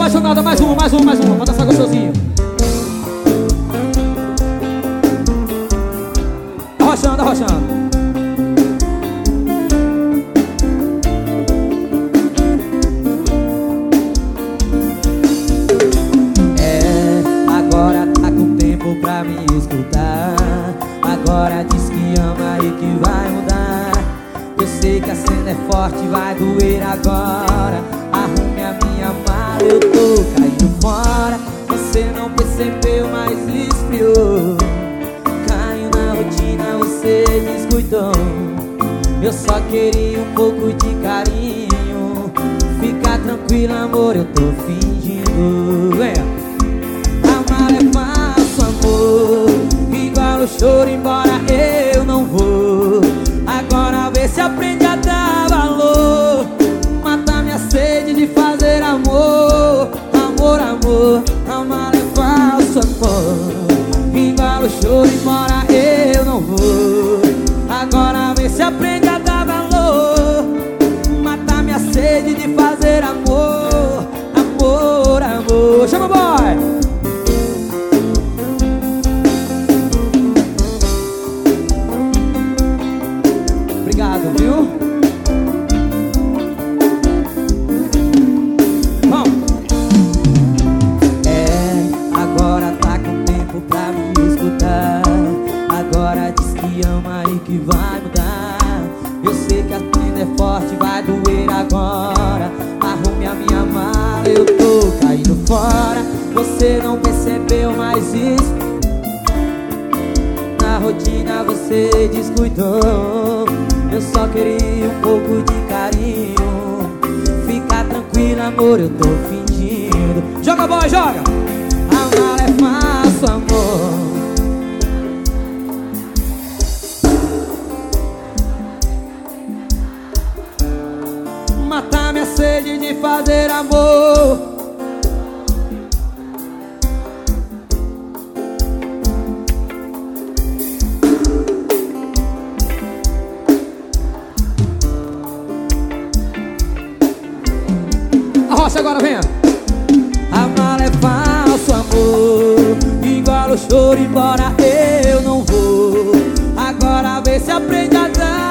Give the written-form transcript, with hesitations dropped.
apaixonada, mais uma, pra dançar gostosinho. Arrochando, arrochando. Agora tá com tempo pra me escutar. Agora diz que ama e que vai mudar. Eu sei que a cena é forte, vai doer agora. Arrume a minha mala, eu tô caindo fora. Você não percebeu, mas esfriou. Caiu na rotina, você descuidou. Eu só queria um pouco de carinho. Fica tranquilo, amor, eu tô fingindo. Amar é falso, amor, igual o choro, embora eu não vou. Agora vê se aprende a dar valor. Mata minha sede de fazer amor. Amor, amor, amar é falso, amor, igual o choro, embora eu não vou. Agora vê se aprende a dar valor. Mata minha sede de fazer amor. Amor, amor. Chama, boy! Obrigado, viu? Vamos! Agora tá com tempo pra me escutar. Agora diz que ama e que vai mudar. Eu sei que a cena é forte, vai doer agora. Arrume a minha mala, eu tô caindo fora. Você não percebeu, mas isso. Na rotina você descuidou. Eu só queria um pouco de carinho. Fica tranquilo, amor, eu tô fingindo. Joga, boy, joga! Amar é falso, amor. Matar minha sede de fazer amor. Arrocha agora, venha. Amar é falso, amor, igual o choro, embora eu não vou. Agora vê se aprende a dar